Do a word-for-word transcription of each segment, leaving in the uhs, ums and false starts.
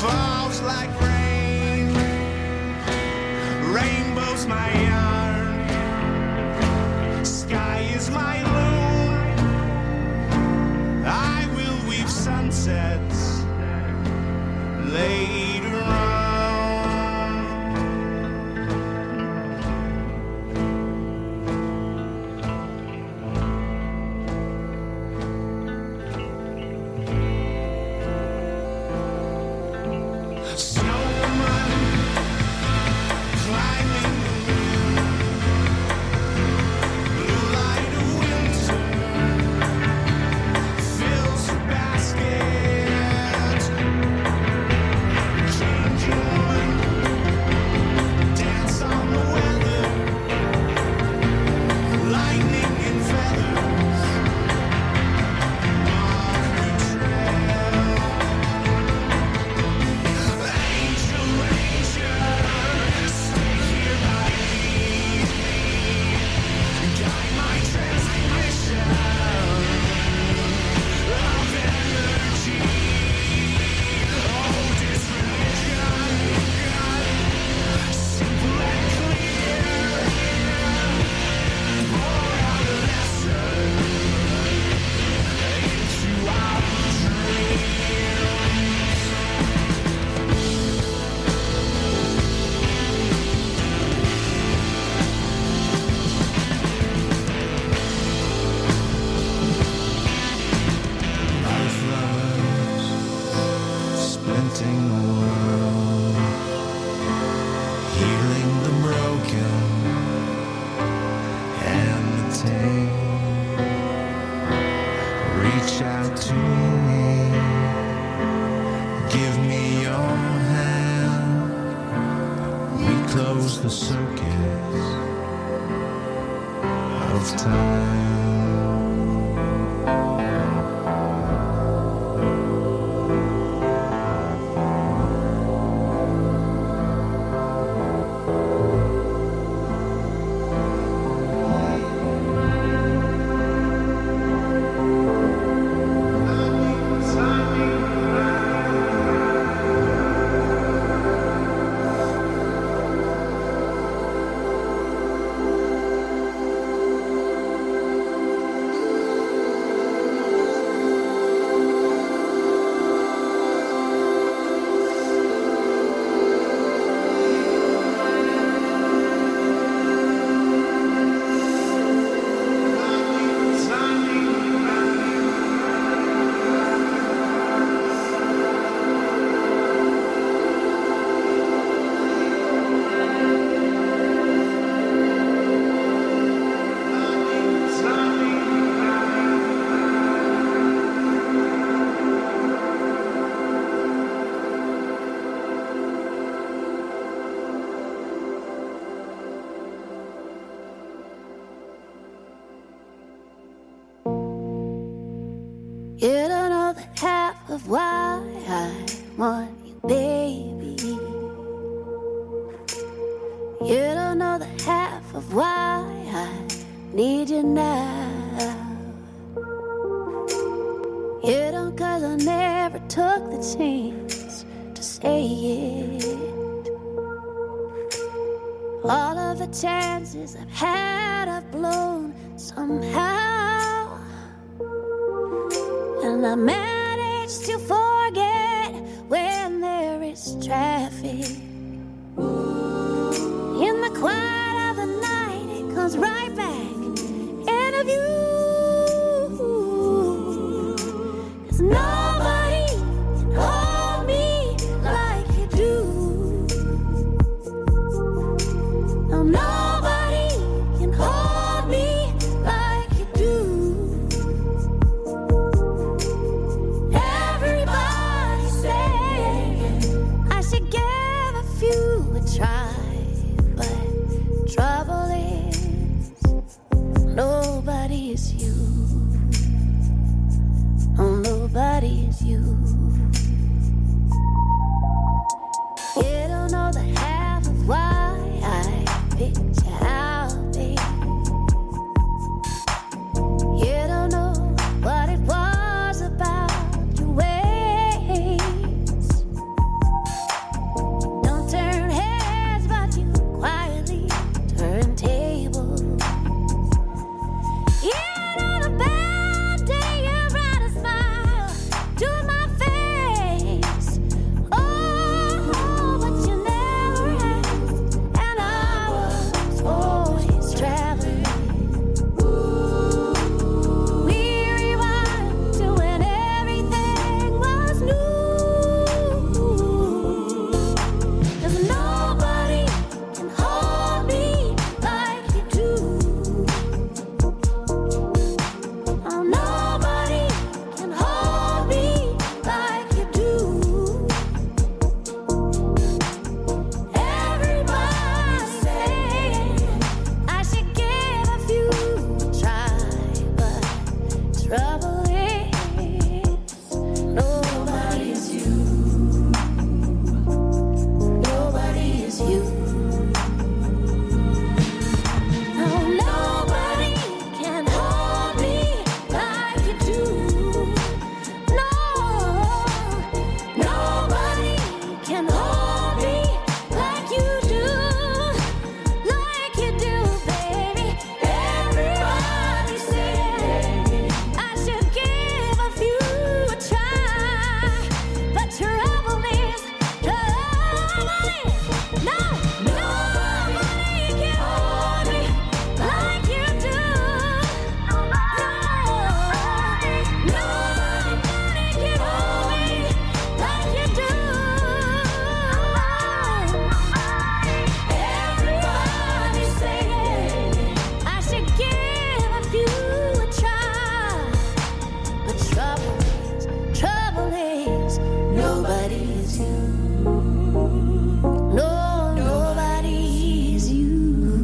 falls like rain. Rainbow's my yarn. Sky is my loom. I will weave sunsets later on. You don't know the half of why I want you, baby. You don't know the half of why I need you now. You don't, 'cause I never took the chance to say it. All of the chances I've had I've blown somehow, and I managed to forget when there is traffic. In the quiet of the night, it comes right back into view. 'Cause nobody can hold me like you do. No, nobody can hold me like you do. Everybody saying I should give a few a try, but trouble is nobody is you. Oh, nobody is you. You don't know the half of why I picked you out, babe. You don't know what it was about your ways is you. No, nobody is you.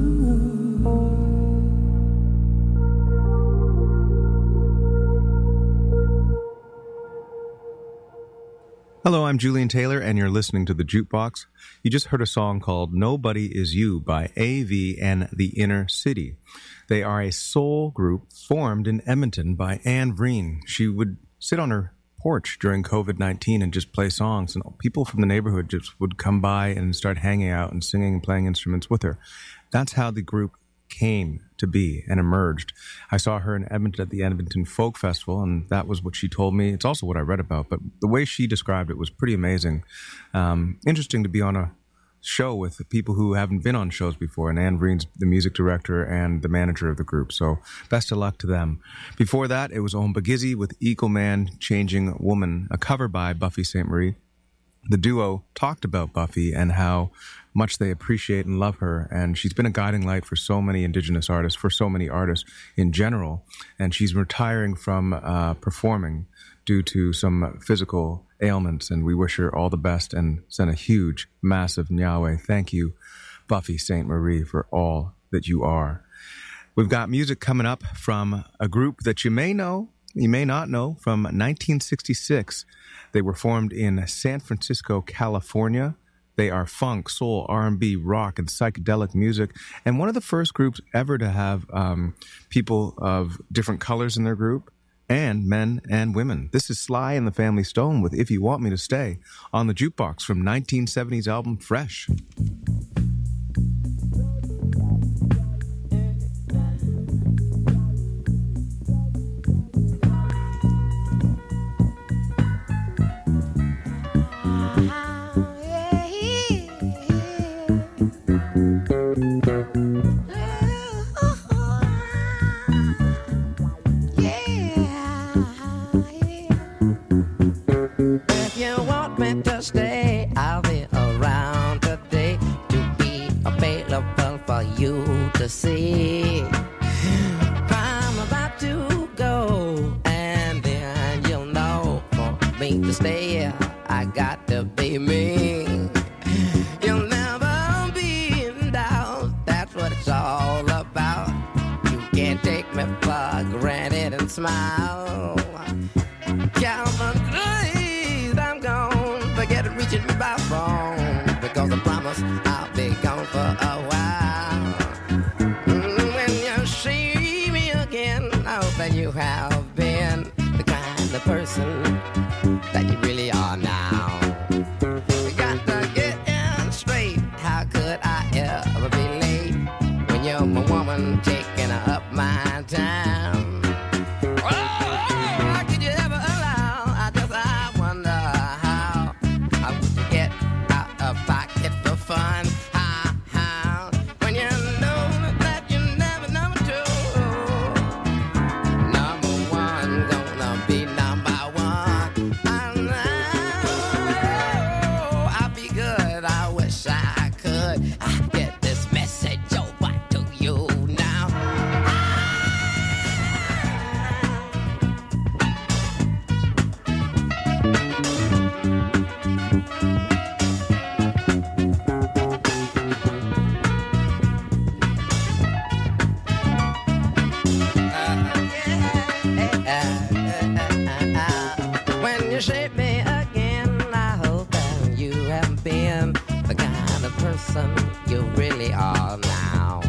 Hello, I'm Julian Taylor, and you're listening to The Jukebox. You just heard a song called Nobody Is You by A V and the Inner City. They are a soul group formed in Edmonton by Anne Vreen. She would sit on her porch during covid nineteen and just play songs, and people from the neighborhood just would come by and start hanging out and singing and playing instruments with her. That's how the group came to be and emerged. I saw her in Edmonton at the Edmonton Folk Festival, and that was what she told me. It's also what I read about, but the way she described it was pretty amazing. Um, interesting to be on a show with people who haven't been on shows before, and Anne Vreen's the music director and the manager of the group, so best of luck to them. Before that, it was Ombagizzy with Eagle Man, Changing Woman, a cover by Buffy Sainte Marie. The duo talked about Buffy and how much they appreciate and love her, and she's been a guiding light for so many Indigenous artists, for so many artists in general, and she's retiring from uh, performing due to some physical ailments, and we wish her all the best and send a huge, massive Nyawe thank you, Buffy Sainte Marie, for all that you are. We've got music coming up from a group that you may know, you may not know, from nineteen sixty-six. They were formed in San Francisco, California. They are funk, soul, R and B, rock, and psychedelic music, and one of the first groups ever to have um, people of different colors in their group, and men and women. This is Sly and the Family Stone with If You Want Me to Stay on the Jukebox from nineteen seventies album Fresh. Stay, I'll be around today to be available for you to see. I'm about to go, and then you'll know for me to stay, I got to be me. You'll never be in doubt, that's what it's all about. You can't take me for granted and smile. Calvin Grace, I'm gone. Forget reaching me by phone, because I promise I'll be gone for a while. Mm, when you see me again, I hope that you have been the kind of person that you really are now. You got to get in straight. How could I ever be late when you're my woman taking up my time? Fun, how, how, when you know that you never number two. Number one, gonna be number one. I know I'll be good, I wish I could. I get this message over to you now. When you shape me again, I hope that you have been the kind of person you really are now.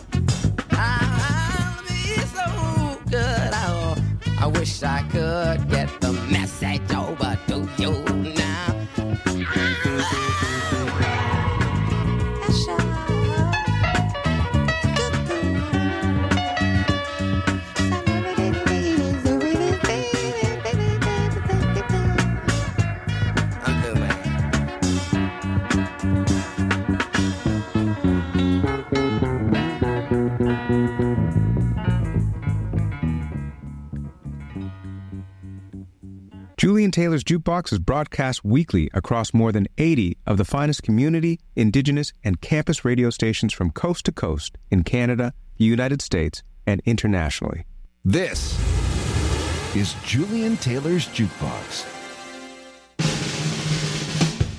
I'll be so good, I, I wish I could get the message over to you now. Julian Taylor's Jukebox is broadcast weekly across more than eighty of the finest community, Indigenous, and campus radio stations from coast to coast in Canada, the United States, and internationally. This is Julian Taylor's Jukebox.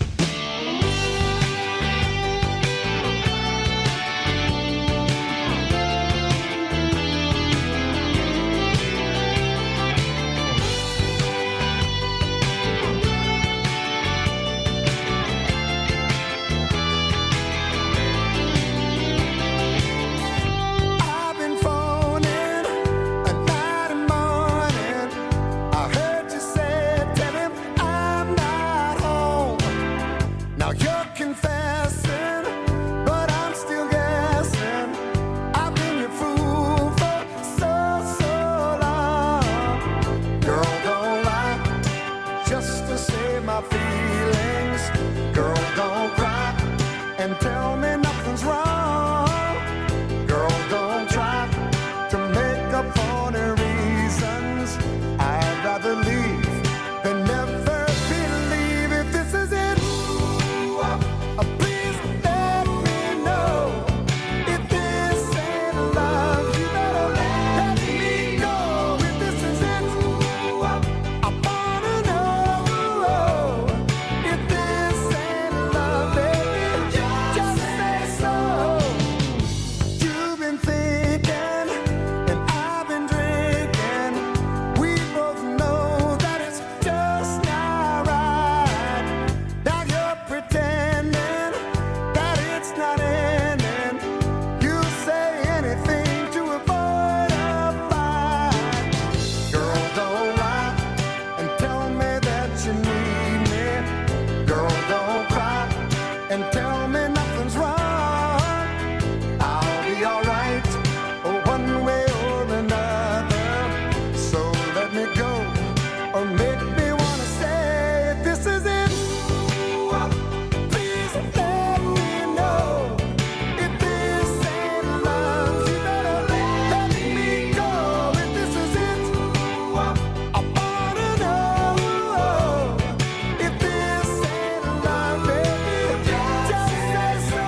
my feelings. Girl, don't cry and tell me nothing's wrong. Girl, don't try to make up for the reasons. I'd rather leave than never believe. If this is it, uh, please let me know. If this ain't love, you better let me go. If this is it, I wanna know. If this ain't love, baby, just say so. You've been thinking and I've been drinking. We both know that it's just not right. Now you're pretending that it's not ending. You say anything to avoid a fight. Girl, don't lie and tell me that you need me. Girl, don't cry and tell me nothing's wrong. I'll be alright, one way or another. So let me go or make me wanna stay. If this is it, please let me know. If this ain't love, you better let me go. If this is it, I wanna know. If this ain't love, baby, just say so.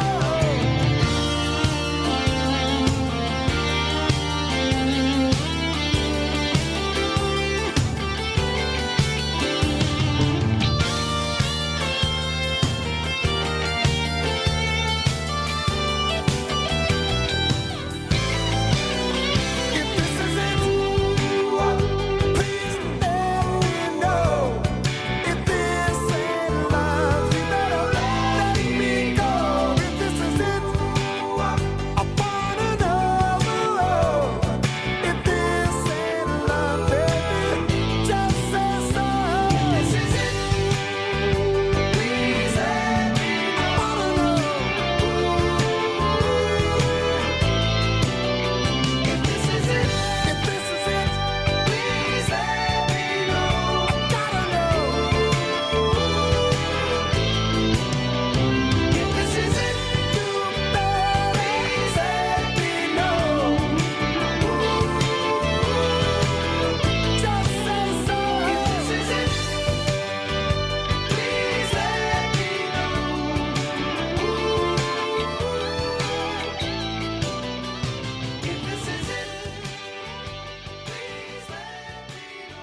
If this is it, please let me know. If this ain't love, you better let me go. If this is it, I wanna know. If this ain't love, baby, just say so. If this is it, please let me know. I wanna know. If this is it, if this is it, please let me know. I gotta know. If this is it, you better please let me know. Just say so. If this is it, please let me know. If this is it, please let me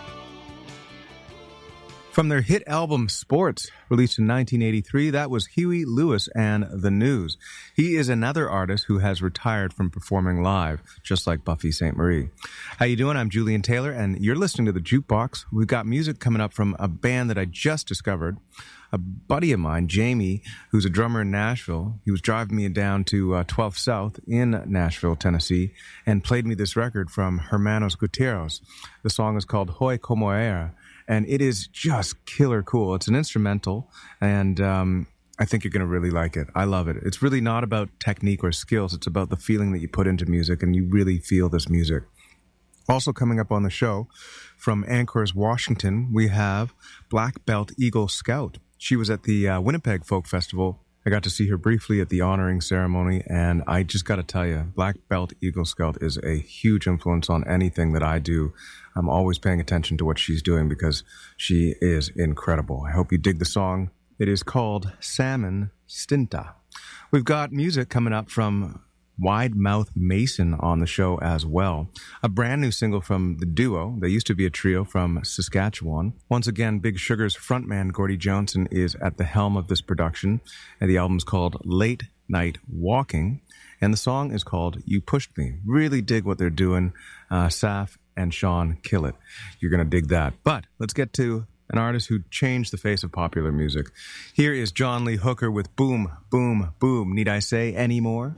know. From their hit album Sports, released in nineteen eighty-three, that was Huey Lewis and the News. He is another artist who has retired from performing live, just like Buffy Sainte Marie. How you doing? I'm Julian Taylor, and you're listening to The Jukebox. We've got music coming up from a band that I just discovered. A buddy of mine, Jamie, who's a drummer in Nashville, he was driving me down to uh, twelfth South in Nashville, Tennessee, and played me this record from Hermanos Gutierrez. The song is called Hoy Como Era, and it is just killer cool. It's an instrumental, and um, I think you're going to really like it. I love it. It's really not about technique or skills. It's about the feeling that you put into music, and you really feel this music. Also coming up on the show, from Anchorage, Washington, we have Black Belt Eagle Scout. She was at the uh, Winnipeg Folk Festival. I got to see her briefly at the honoring ceremony, and I just got to tell you, Black Belt Eagle Scout is a huge influence on anything that I do. I'm always paying attention to what she's doing because she is incredible. I hope you dig the song. It is called Salmon Stinta. We've got music coming up from Wide Mouth Mason on the show as well. A brand new single from the duo. They used to be a trio from Saskatchewan. Once again, Big Sugar's frontman Gordie Johnson is at the helm of this production, and the album's called Late Night Walking, and the song is called You Pushed Me. Really dig what they're doing. Uh, Saf and Sean kill it. You're going to dig that. But let's get to an artist who changed the face of popular music. Here is John Lee Hooker with Boom, Boom, Boom. Need I say any more?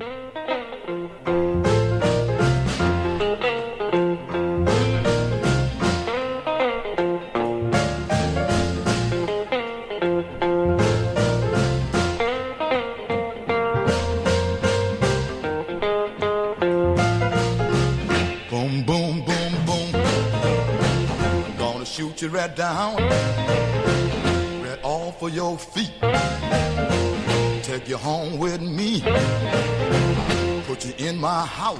Boom, boom, boom, boom. Gonna shoot you right down. Right all of your feet. Take you home with me. Put you in my house.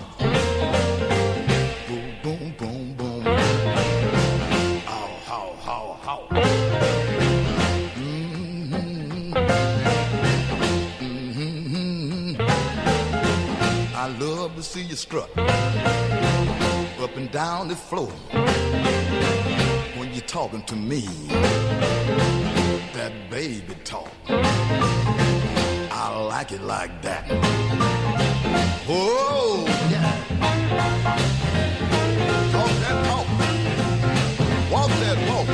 Boom, boom, boom, boom. Ow, how, how, how. Mm-hmm. Mm-hmm. I love to see you strut up and down the floor when you're talking to me. That baby talk, I like it like that. Oh, yeah. Talk that talk. Walk that walk.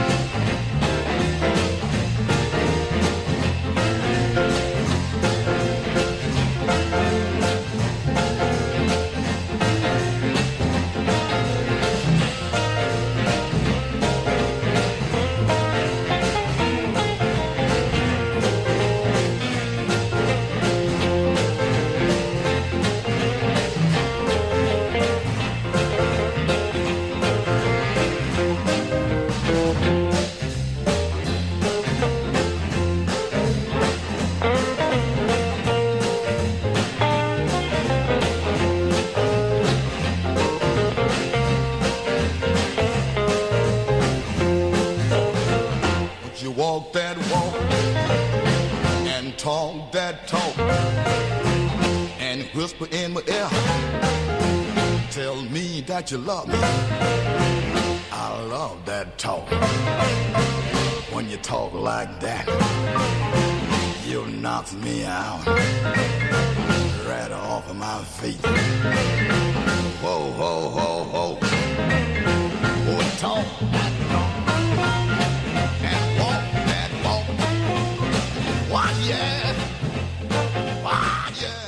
Walk that walk and talk that talk and whisper in my ear. Tell me that you love me. I love that talk. When you talk like that, you knock me out right off of my feet. Whoa, whoa, whoa, whoa. Oh, talk that talk. Why, yeah. Why, yeah.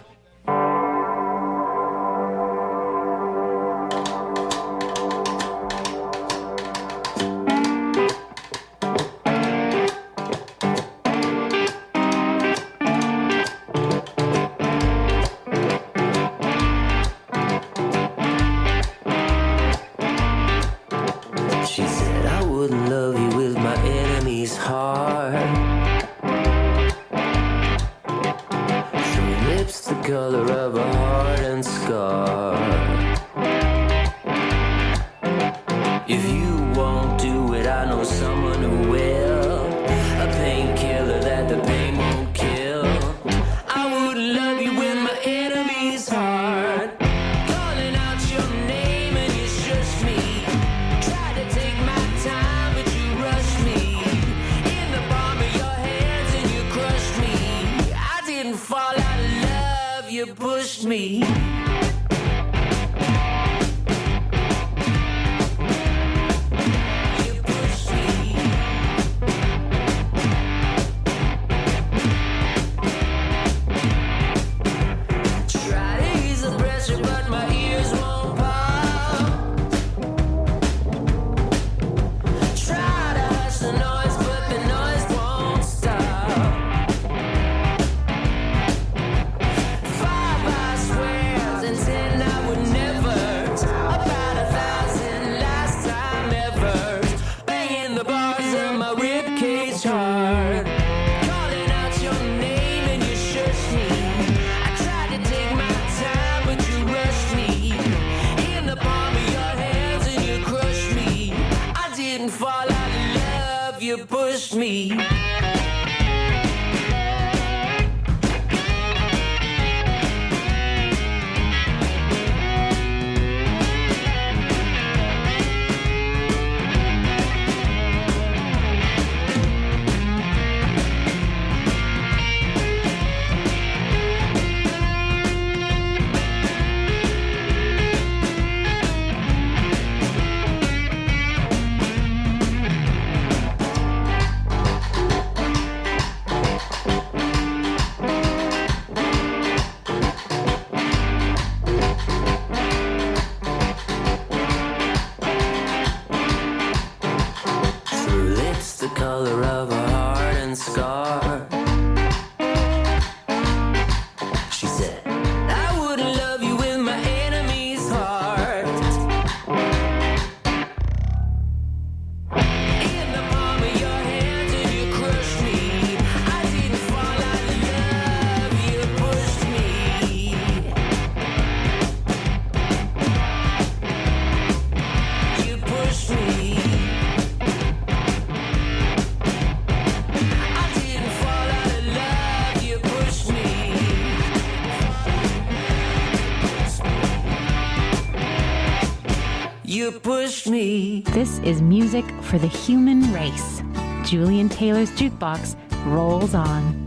She said I wouldn't love you with my enemy's heart. The color of a hardened scar. If you won't do it, I know someone who will. A painkiller that the pain won't kill. I wouldn't love you with my enemy's heart. Calling out your name and you shushed me. Tried to take my time but you rushed me. In the palm of your hands and you crushed me. I didn't fall out of love, you pushed me. You pushed me. Try to ease the pressure, but my ears won't pop. Try to hush the noise, but the noise won't stop. Five I swears and ten I would never. About a thousand last time ever. Banging the bars of my ribcage hard. Calling out your name and you shushed me. I tried to take my time but you rushed me. In the palm of your hands and you crushed me. I didn't fall out of love, you pushed me. Me you pushed me. This is music for the human race. Julian Taylor's Jukebox rolls on.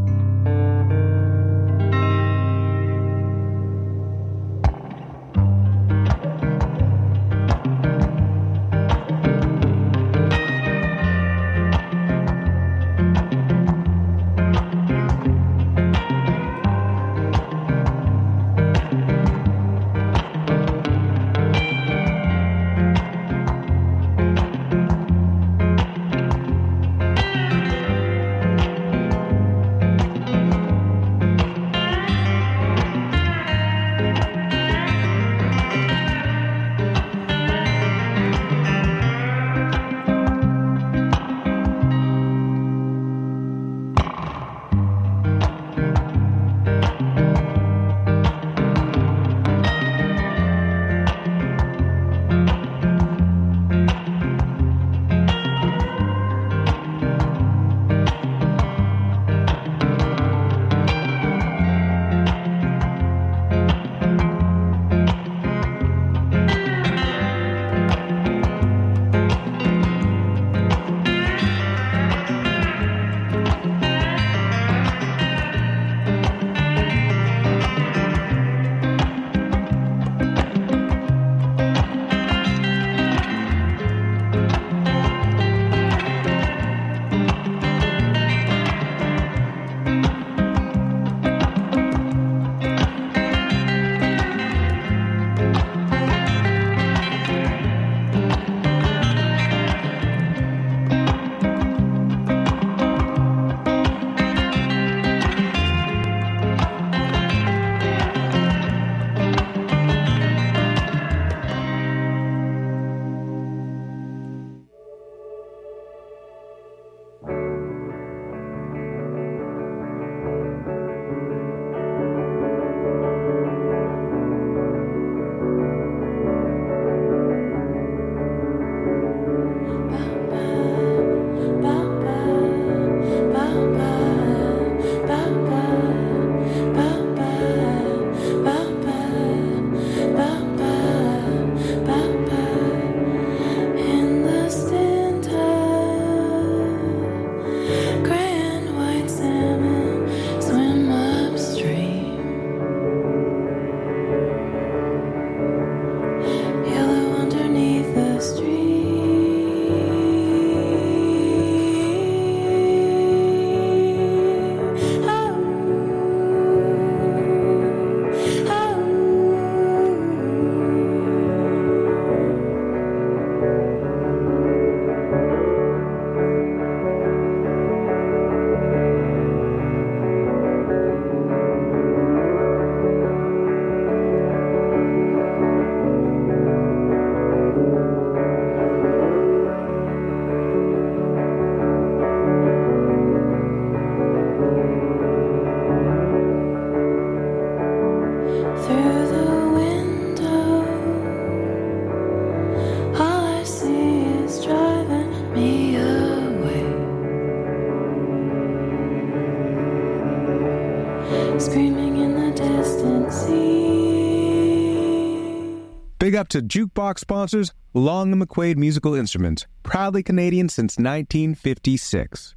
Big up to Jukebox sponsors Long and McQuaid Musical Instruments, proudly Canadian since nineteen fifty-six.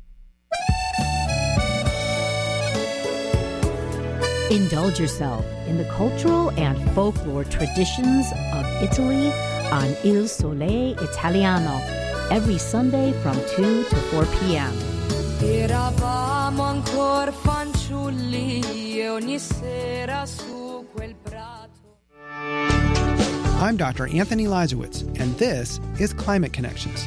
Indulge yourself in the cultural and folklore traditions of Italy on Il Sole Italiano every Sunday from two to four p.m. Eravamo ancora fanciulli e ogni sera su quel prato. I'm Doctor Anthony Lizowitz, and this is Climate Connections.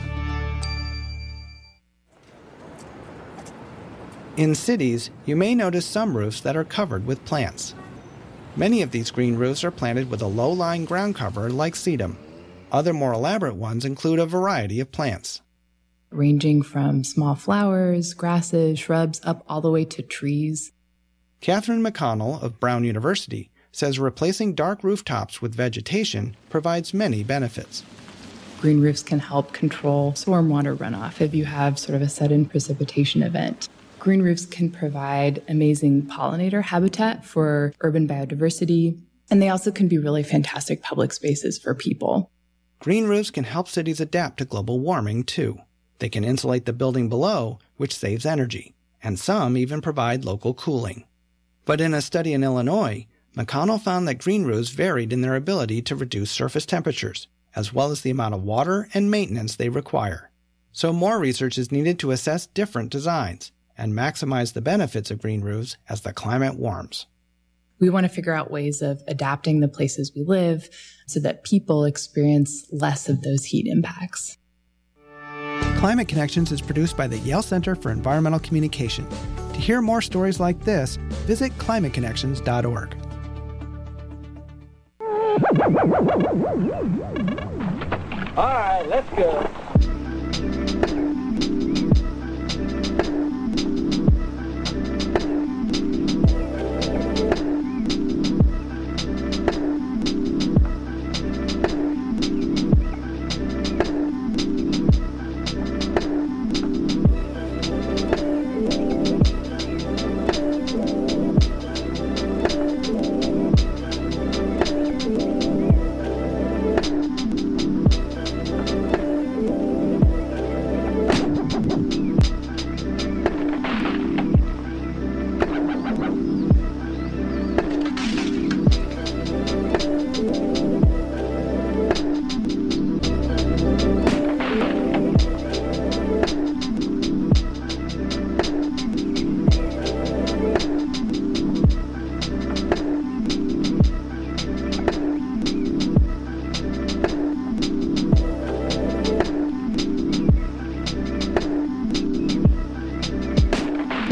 In cities, you may notice some roofs that are covered with plants. Many of these green roofs are planted with a low-lying ground cover like sedum. Other more elaborate ones include a variety of plants, ranging from small flowers, grasses, shrubs, up all the way to trees. Catherine McConnell of Brown University says replacing dark rooftops with vegetation provides many benefits. Green roofs can help control stormwater runoff if you have sort of a sudden precipitation event. Green roofs can provide amazing pollinator habitat for urban biodiversity, and they also can be really fantastic public spaces for people. Green roofs can help cities adapt to global warming, too. They can insulate the building below, which saves energy, and some even provide local cooling. But in a study in Illinois, McConnell found that green roofs varied in their ability to reduce surface temperatures, as well as the amount of water and maintenance they require. So more research is needed to assess different designs and maximize the benefits of green roofs as the climate warms. We want to figure out ways of adapting the places we live so that people experience less of those heat impacts. Climate Connections is produced by the Yale Center for Environmental Communication. To hear more stories like this, visit climate connections dot org. All right, let's go.